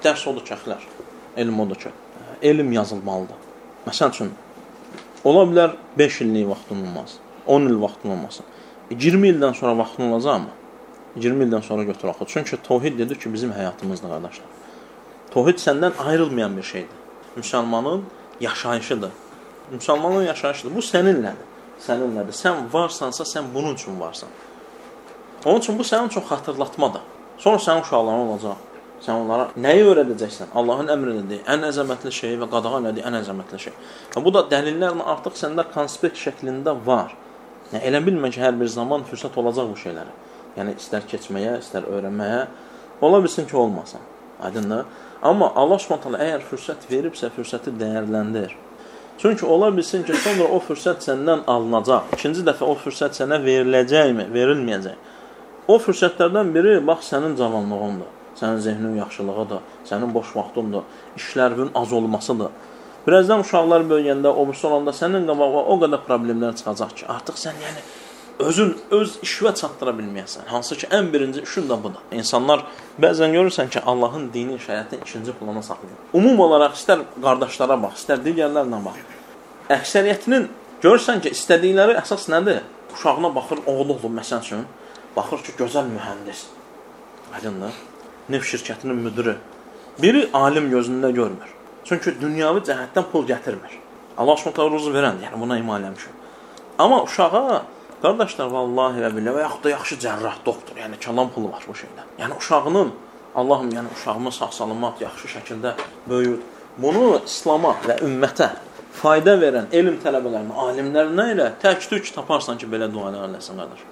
dərs odur ki, əxlər. Elm odur ki, elm yazılmalıdır. Məsəl üçün, ola bilər 5 illik vaxtın olmaz, 10 il vaxtın olmasın. 20 ildən sonra vaxtın olacaq mı? 20 ildən sonra götür oxu. Çünki təvhid dedik ki, bizim həyatımızdır, qardaşlar. Təvhid səndən ayrılmayan bir şeydir. Müsəlmanın yaşayışıdır. Müsəlmanın yaşayışıdır. Bu səninlədir. Səninlədir. Sən varsansa, sən bunun üçün varsan. Onun üçün bu sənin üçün xatırlatmadır. Sonra sənin uşaqların olacaq. Sən onlara nəyi öyrədəcəksən? Allahın əmr elədiyi ən əzəmətli şey və qadağan elədiyi ən əzəmətli şey. Bu da dəlillərlə artıq səndə konspekt şəklində var. Yəni, elə bilmə ki, hər bir zaman fürsət olacaq bu şeylərə. Yəni, istər keçməyə, istər öyrənməyə, ola bilsin ki, olmasın. Aydındır. Amma Allah Subhanahu əgər fürsət veribsə, fürsəti dəyərləndir. Çünki ola bilsin ki, sonra o fürsət səndən alınacaq. İkinci dəfə o fürsət sənə veriləcəkmi, verilməyəcək. O fürsətlərdən biri, bax, sənin cavanlığındır, sənin zehnin yaxşılığıdır, sənin boş vaxtındır, işlərinin az olmasıdır. Birazdan uşaqlar böyüyəndə, obrisi olanda sənin qabağa o qədər problemlər çıxacaq ki, artıq sən yəni özün öz işvə çatdıra bilməyəsən. Hansı ki, ən birinci işin də budur. İnsanlar bəzən görürsən ki, Allahın dini, şəriətin ikinci plana saxlayır. Umum olaraq istər qardaşlara bax, istər digərlərlə bax. Əksəriyyətinin görürsən ki, istədikləri əsas nədir? Uşağına baxır, oğlu olur, məsəl üçün. Baxır ki, gözəl mühəndis. Aydındır. Neft şirkətinin müdürü. Biri alim gözündə görmür. Çünki dünyavi cəhətdən pul gətirmir. Allah Subhanahu ruzu verən, yəni buna iman eləmişəm. Amma uşağa, qardaşlar, vallahi və billah, və yaxud da yaxşı cərrah, doktor, yəni kalan pulu var bu şeydə. Yəni uşağının, Allahım, yəni uşağımı sağ-salamat, yaxşı şəkildə böyüdür. Bunu İslama və ümmətə fayda verən elm tələbələrinə, alimlərinə ilə tək-tük taparsan ki, belə dualar eləsin, qardaş.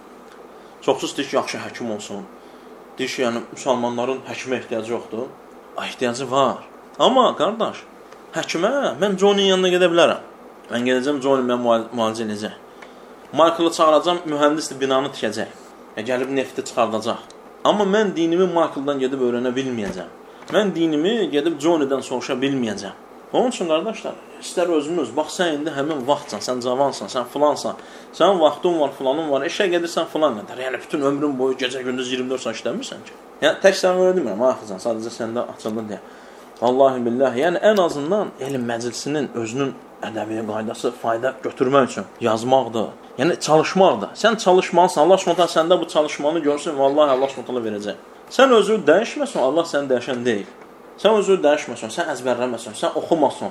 Çoxsuz deyir ki, yaxşı həkim olsun. Deyir ki, yəni müsəlmanların həkimə ehtiyacı yoxdur. Ehtiyacı var. Amma, qardaş, həkimə mən Johnny yanına gedə bilərəm. Mən gedəcəm, Johnny mən müalicə edəcək. Michael'ı çağıracam, mühəndisdir, binanı tikəcək. Gəlib nefti çıxardacaq. Amma mən dinimi Michael'dan gedib öyrənə bilməyəcəm. Mən dinimi gedib Johnny'dən soruşa bilməyəcəm. Onun üçün, qardaşlar, istər özümüz, bax, sən indi həmin vaxtsan, sən cavansan, sən filansan, sənin vaxtın var, filanın var, eşə gedirsən filan qədər. Yəni, bütün ömrün boyu gecə-gündüz 24 saat işləmirsən ki. Yəni, tək sən öyrə demirəm, axıcan, sadəcə səndə açıldı deyə. Vallahi billah, yəni ən azından elm məclisinin özünün ədəbi qaydası fayda götürmək üçün yazmaqdır. Yəni çalışmaqdır. Sən çalışmalısan, Allah Subhanahu səndə bu çalışmanı görsün, vallahi Allah Subhanahu verəcək. Sən özünü dəyişməsən, Allah səni dəyişən deyil. Sən özünü dəyişməsən, sən əzbərləməsən, sən oxumasan,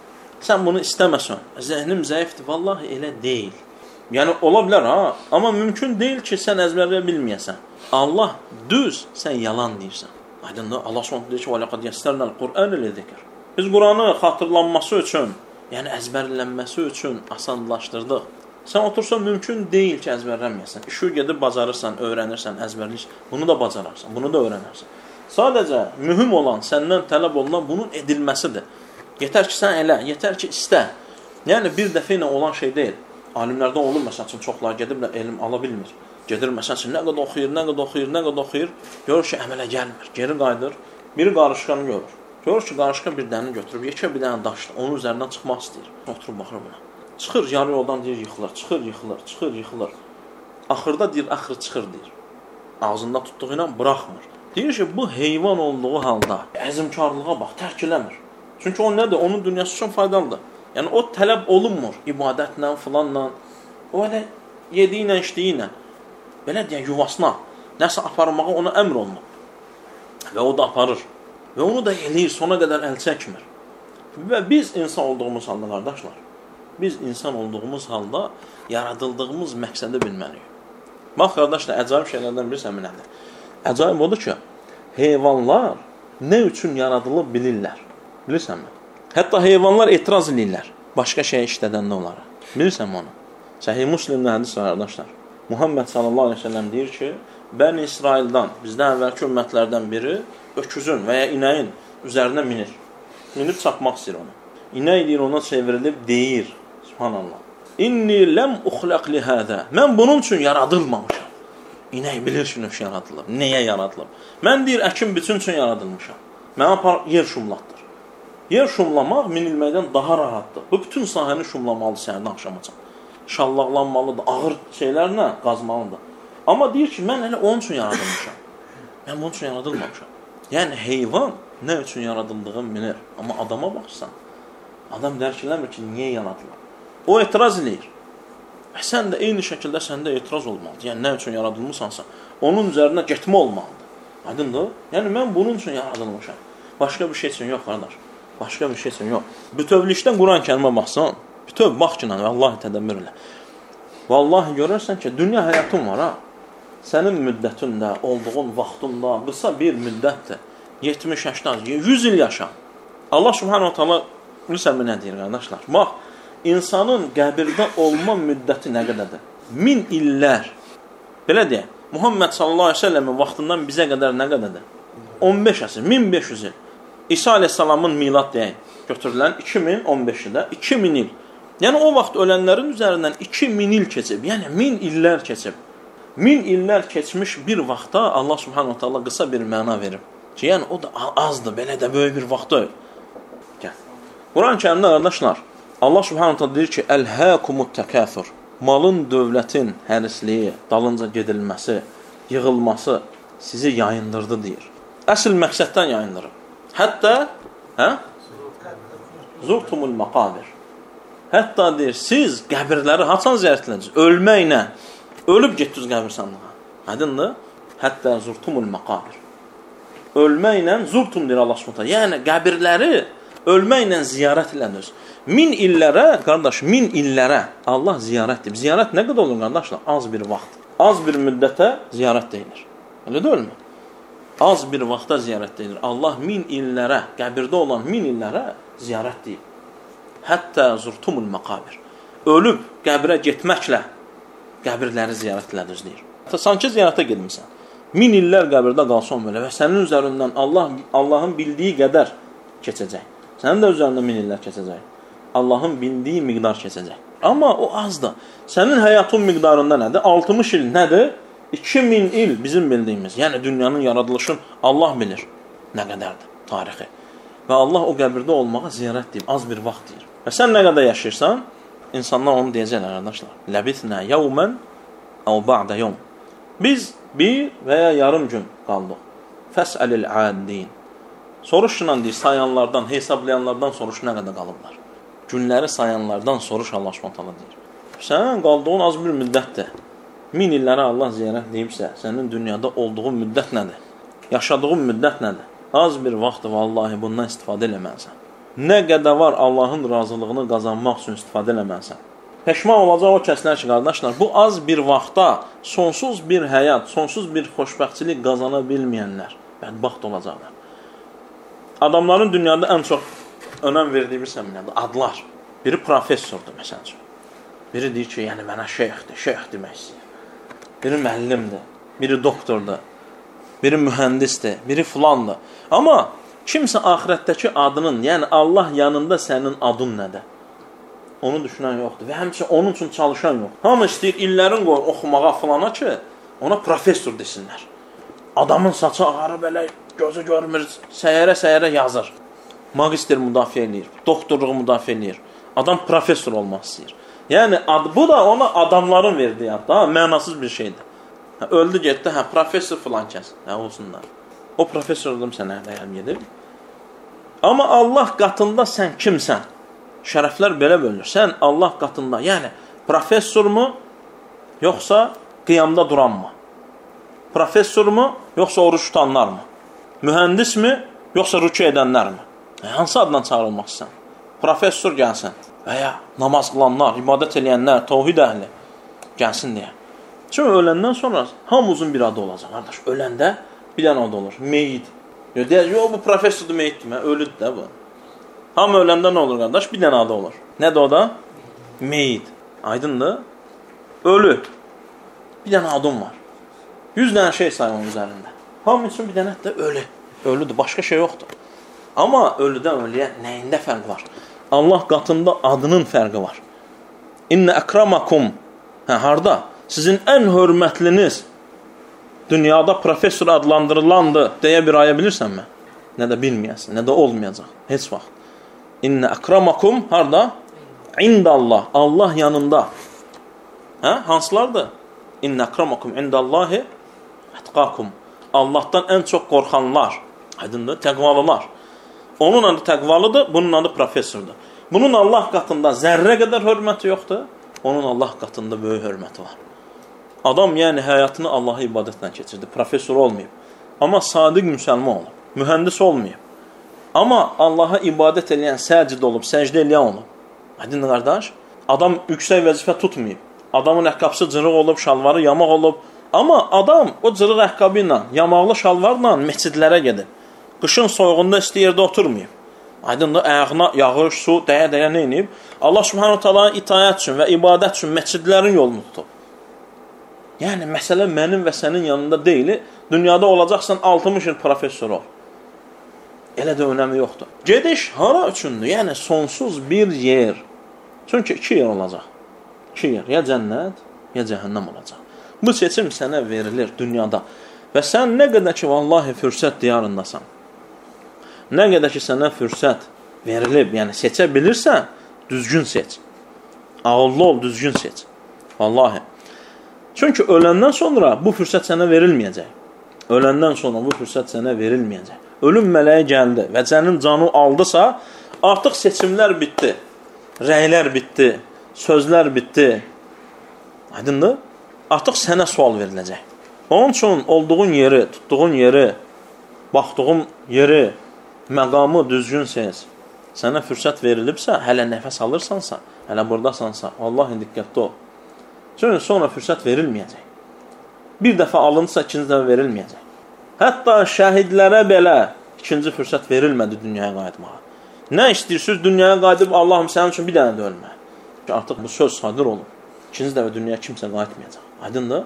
sən bunu istəməsən, zəhnim zəifdir, vallahi elə deyil. Yəni ola bilər ha, amma mümkün deyil ki, sən əzbərləyə bilməyəsən. Allah düz, sən yalan deyirsən. Aydındır, Allah Subhanahu deyir ki, وَلَقَدْ يَسْتَرْنَا الْقُرْآنَ لِذِكْرِ Biz Quranı xatırlanması üçün, yəni əzbərlənməsi üçün asanlaşdırdıq. Sən otursan, mümkün deyil ki, əzbərlənməyəsən. İşi gedib bacarırsan, öyrənirsən, əzbərlik, bunu da bacararsan, bunu da öyrənərsən. Sadəcə, mühüm olan, səndən tələb olunan bunun edilməsidir. Yetər ki, sən elə, yetər ki, istə. Yəni, bir dəfə ilə olan şey deyil. Alimlərdən olur, məsəl üçün, çoxlar gediblə elm ala bilmir. Gedir, məsəl üçün, nə qədər oxuyur, görür ki, əmələ gəlmir. Geri qaydır, biri qarışqanı görür. Görür ki, qarışqa bir dəni götürüb, yekə bir dəni daşdır, onun üzərindən çıxmaq istəyir. Oturub baxır buna. Çıxır, yarı yoldan deyir, yıxılır, çıxır, yıxılır. Axırda deyir, axırı çıxır, deyir. Ağzında tutduğu ilə buraxmır. Deyir ki, bu heyvan olduğu halda əzimkarlığa bax, tərk eləmir. Çünki o nədir? Onun dünyası üçün faydalıdır. Yəni, o tələb olunmur ibadətlə, filanla. O elə yediyi ilə, içdiyi ilə. Belə deyən, yuvasına, nəsə aparmağa ona əmr olunur. Və o da aparır. Və onu da eləyir, sona qədər əl çəkmir. Və biz insan olduğumuz halda, qardaşlar, biz insan olduğumuz halda yaradıldığımız məqsədi bilməliyik. Bax, qardaşlar, əcaib şeylərdən birisi əminədir. Əcaib odur ki, heyvanlar nə üçün yaradılıb bilirlər. Bilirsənmi? Hətta heyvanlar etiraz edirlər başqa şey işlədəndə onlara. Bilirsənmi onu? Səhih Müslimdə hədis var, qardaşlar. Muhammed sallallahu aleyhi ve sellem deyir ki, Bəni İsraildən, bizdən əvvəlki ümmətlərdən biri öküzün və ya inəyin üzərinə minir. Minib çapmaq istəyir onu. İnək deyir, ona çevrilib deyir, subhanallah. İnni ləm uxləq li hədə. Mən bunun üçün yaradılmamışam. İnək bilir ki, nöş yaradılıb. Nəyə yaradılıb? Mən deyir, əkin bütün üçün yaradılmışam. Mənə yer şumlatdır. Yer şumlamaq minilməkdən daha rahatdır. Bu bütün sahəni şumlamalıdır səhərdən axşamacan. Şallaqlanmalıdır, ağır şeylərlə qazmalıdır. Amma deyir ki, mən elə onun üçün yaradılmışam. Mən bunun üçün yaradılmamışam. Yəni heyvan nə üçün yaradıldığını bilir. Amma adama baxsan, adam dərk eləmir ki, niyə yaradılır. O etiraz eləyir. Sən də eyni şəkildə səndə etiraz olmalıdır. Yəni nə üçün yaradılmısansa, onun üzərinə getmə olmalıdır. Aydındır? Yəni mən bunun üçün yaradılmışam. Başqa bir şey üçün yox, qardaş. Başqa bir şey üçün yox. Bütövlükdən Quran-Kərimə baxsan, bütöv bax ki, vallahi tədəbbür elə. Vallahi görərsən ki, dünya həyatın var ha. Sənin müddətində, olduğun vaxtında qısa bir müddətdir. 70, 80, 100 il yaşa. Allah Subhanahu taala bilirsən nə deyir, qardaşlar? Bax, insanın qəbirdə olma müddəti nə qədərdir? 1000 illər. Belə deyək, Muhammed sallallahu əleyhi və səlləmin vaxtından bizə qədər nə qədərdir? 15 əsr, 1500 il. İsa əleyhissalamın milad deyək, götürülən 2015-də 2000 il. Yəni o vaxt ölənlərin üzərindən 2000 il keçib. Yəni 1000 illər keçib. 1000 illər keçmiş bir vaxtda Allah Subhanahu taala qısa bir məna verib. Ki, yəni o da azdır, belə də böyük bir vaxt deyil. Quran-Kərimdə qardaşlar, Allah Subhanahu taala deyir ki, "Əlhəkumut təkəfür." Malın, dövlətin hərisliyi, dalınca gedilməsi, yığılması sizi yayındırdı deyir. Əsl məqsəddən yayındırır. Hətta, zurtumul maqabir. Hətta deyir, siz qəbirləri haçan ziyarət edəcəksiniz? Ölməklə. Ölüb getdiniz qəbirstanlığa. Aydındır? Hətta zurtumul maqabir. Ölməklə zurtum deyir Allah Subhanahu. Yəni qəbirləri ölməklə ziyarət elədiniz. 1000 illərə, qardaş, 1000 illərə Allah ziyarət deyib. Ziyarət nə qədər olur qardaşlar? Az bir vaxt. Az bir müddətə ziyarət deyilir. Elə deyilmi? Az bir vaxta ziyarət deyilir. Allah 1000 illərə, qəbirdə olan 1000 illərə ziyarət deyib. Hətta zurtumul maqabir. Ölüb qəbrə getməklə qəbirləri ziyarət elədiniz deyir. Sanki ziyarətə getmisən. 1000 illər qəbirdə qalsan belə və sənin üzərindən Allahın bildiyi qədər keçəcək. Sənin də üzərindən 1000 illər keçəcək. Allahın bildiyi miqdar keçəcək. Amma o azdır. Sənin həyatın miqdarında nədir? 60 il nədir? 2000 il bizim bildiyimiz. Yəni dünyanın yaradılışını Allah bilir nə qədərdir tarixi. Və Allah o qəbirdə olmağa ziyarət deyib, az bir vaxt deyir. Və sən nə qədər yaşayırsan, insanlar onu deyəcəklər, qardaşlar. Ləbitnə yevmən əv ba'də yevm. Biz bir və ya yarım gün qaldıq. Fəsəlil addin. Soruşulan deyir, sayanlardan, hesablayanlardan soruş nə qədər qalıblar. Günləri sayanlardan soruş Allah Subhanahu deyir. Sən qaldığın az bir müddətdir. 1000 illərə Allah ziyarət deyibsə, sənin dünyada olduğun müddət nədir? Yaşadığın müddət nədir? Az bir vaxtdır, vallahi bundan istifadə eləməlisən. Nə qədər var Allahın razılığını qazanmaq üçün istifadə eləməlisən. Peşman olacaq o kəslər ki, qardaşlar, bu az bir vaxtda sonsuz bir həyat, sonsuz bir xoşbəxtçilik qazana bilməyənlər bədbaxt olacaqlar. Adamların dünyada ən çox önəm verdiyi bir səminədir, adlar. Biri professordur, məsəl üçün. Biri deyir ki, yəni mənə şeyx demək istəyir. Biri müəllimdir, biri doktordur, biri mühəndisdir, biri filandır. Amma kimsə axirətdəki adının, yəni Allah yanında sənin adın nədir? Onu düşünən yoxdur və həmçə onun üçün çalışan yox. Hamı istəyir illərin qoyur oxumağa filana ki, ona professor desinlər. Adamın saçı ağarı belə gözü görmür, səyərə yazır. Magister müdafiə eləyir, doktorluğu müdafiə eləyir. Adam professor olmaq istəyir. Yəni bu da ona adamların verdiyi ad, mənasız bir şeydir. Öldü getdi, professor filan kəs, olsunlar. O professorluğum sənə dəyər gedib. Amma Allah qatında sən kimsən? Şərəflər belə bölünür. Sən Allah qatında, yəni professormu, yoxsa qiyamda duranmı? Professormu, yoxsa oruç tutanlarmı? Mühəndismi, yoxsa rükü edənlərmi? Hansı addan çağırılmaq istəyirsən? Professor gəlsin və ya namaz qılanlar, ibadət eləyənlər, təvhid əhli gəlsin deyə. Çünki öləndən sonra hamımızın bir adı olacaq, qardaş. Öləndə bir dənə adı olur, meyid. Yox, bu professordur, meyiddir, ölüdür də bu. Hamı öləndə nə olur, qardaş? Bir dənə adı olur. Nədir o da? Meyid. Aydındır? Ölü. Bir dənə adım var. 100 dənə şey say onun üzərində. Hamı üçün bir dənə də ölü. Ölüdür, başqa şey yoxdur. Amma ölüdən ölüyə nəyində fərq var? Allah qatında adının fərqi var. İnnə əkramakum. Harada? Sizin ən hörmətliniz dünyada professor adlandırılandır deyə bir ayə bilirsənmi? Nə də bilməyəsin, nə də olmayacaq. Heç vaxt. İnnə əkramakum harada? İndəllah. Allah yanında. Hansılardır? İnnə əkramakum indallahi ətqakum. Allahdan ən çox qorxanlar, Aydındır, təqvalılar. Onun adı təqvalıdır, bunun adı professordur. Bunun Allah qatında zərrə qədər hörməti yoxdur, onun Allah qatında böyük hörməti var. Adam yəni həyatını Allaha ibadətlə keçirdi, professor olmayıb. Amma sadiq müsəlman olub, mühəndis olmayıb. Amma Allaha ibadət eləyən, səcid olub, səcdə eləyən olub. Aydındır qardaş, adam yüksək vəzifə tutmayıb. Adamın əqqabısı cırıq olub, şalvarı yamaq olub. Amma adam o cırıq əqqabı ilə, yamaqlı şalvarla meçidlərə gedib. Qışın soyuğunda isti yerdə oturmayıb. Aydındır, ayağına yağış, su, dəyə-dəyə nə inib? Allah subhanahu ta'ala itayət üçün və ibadət üçün meçidlərin yolunu tutub. Yəni, məsələ mənim və sənin yanında deyil. Dünyada olacaqsan 60 il professor ol. Elə də önəmi yoxdur. Gediş hara üçündür? Yəni, sonsuz bir yer. Çünki 2 yer olacaq. 2 yer. Ya cənnət, ya cəhənnəm olacaq. Bu seçim sənə verilir dünyada. Və sən nə qədər ki, vallahi fürsət diyarındasan, nə qədər ki, sənə fürsət verilib, yəni seçə bilirsən, düzgün seç. Ağıllı ol, düzgün seç. Vallahi. Çünki öləndən sonra bu fürsət sənə verilməyəcək. Öləndən sonra bu fürsət sənə verilməyəcək. Ölüm mələyi gəldi və sənin canı aldısa, artıq seçimlər bitdi. Rəylər bitdi, sözlər bitdi. Aydındır? Artıq sənə sual veriləcək. Onun üçün olduğun yeri, tutduğun yeri, baxdığın yeri, məqamı düzgün seç. Sənə fürsət verilibsə, hələ nəfəs alırsansa, hələ buradasansa, Allahi diqqətli ol. Çünki sonra fürsət verilməyəcək. Bir dəfə alınsa, ikinci dəfə verilməyəcək. Hətta şəhidlərə belə ikinci fürsət verilmədi dünyaya qayıtmağa. Nə istəyirsiniz dünyaya qayıdıb, Allahım sənin üçün bir dənə də ölmə. Artıq bu söz sadir olub. İkinci dəfə dünyaya kimsə qayıtmayacaq. Aydındır?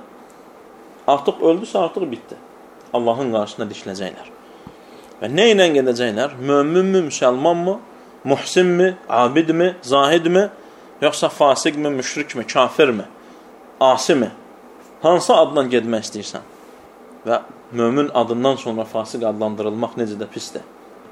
Artıq öldüsə, artıq bitdi. Allahın qarşısında dikiləcəklər. Və nə ilə gedəcəklər? Möminmi, müsəlmanmı, muhsinmi, abidmi, zahidmi, yoxsa fasiqmi, müşrikmi, kafirmi, asimi? Hansı addan gedmək istəyirsən? Və mömin adından sonra fasiq adlandırılmaq necə də pisdir.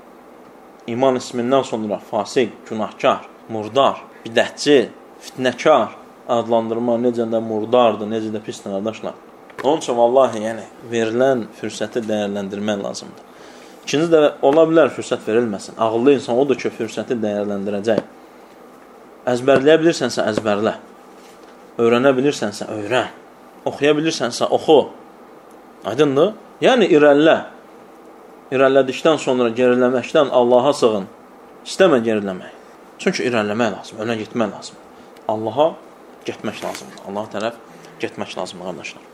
İman ismindən sonra fasiq, günahkar, murdar, bidətçi, fitnəkar adlandırma necə də murdardır, necə də pisdir, qardaşlar. Onun üçün vallahi, yəni, verilən fürsəti dəyərləndirmək lazımdır. İkinci də ola bilər fürsət verilməsin. Ağıllı insan odur ki, fürsəti dəyərləndirəcək. Əzbərləyə bilirsənsə, əzbərlə. Öyrənə bilirsənsə, öyrən. Oxuya bilirsənsə, oxu. Aydındır? Yəni, irələ. İrələdikdən sonra geriləməkdən Allaha sığın. İstəmə geriləmək. Çünki irələmək lazım, önə getmək lazım. Allaha getmək lazımdır. Allaha tərəf getmək lazımdır, qardaşlar.